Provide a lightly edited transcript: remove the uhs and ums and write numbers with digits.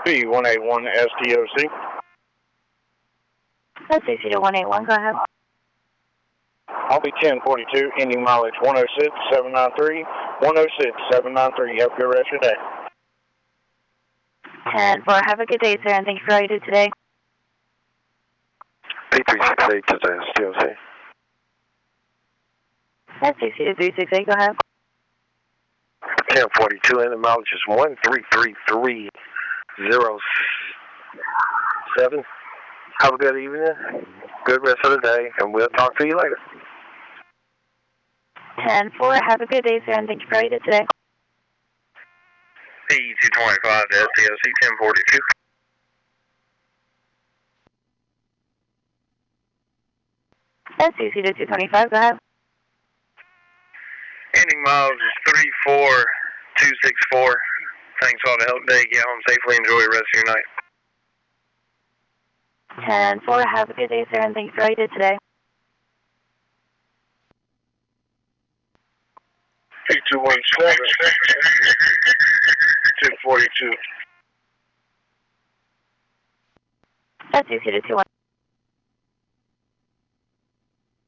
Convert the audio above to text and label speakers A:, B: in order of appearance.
A: B181 STOC.
B: That's AC to 181, go ahead.
A: I'll be 1042, ending mileage 106,793, 106,793. Have a good rest of your day.
B: 10-4, have a good day, sir, and thank you for all you did today.
C: P368 to the STOC.
B: That's AC to 368, go ahead.
C: 1042, and the mileage is 133307. Have a good evening, good rest of the day, and we'll talk to you later.
B: 10-4, have a good day, sir, and thank you for all you did today.
D: P225 to STOC 1042.
B: That's AC to 225, go ahead.
D: Ending miles is 34264. Thanks all the help today. Get home safely. Enjoy the rest of your night.
B: 10-4, have a good day, sir, and thank you for all you did today.
A: P217, 1042.
B: That's AC to 21.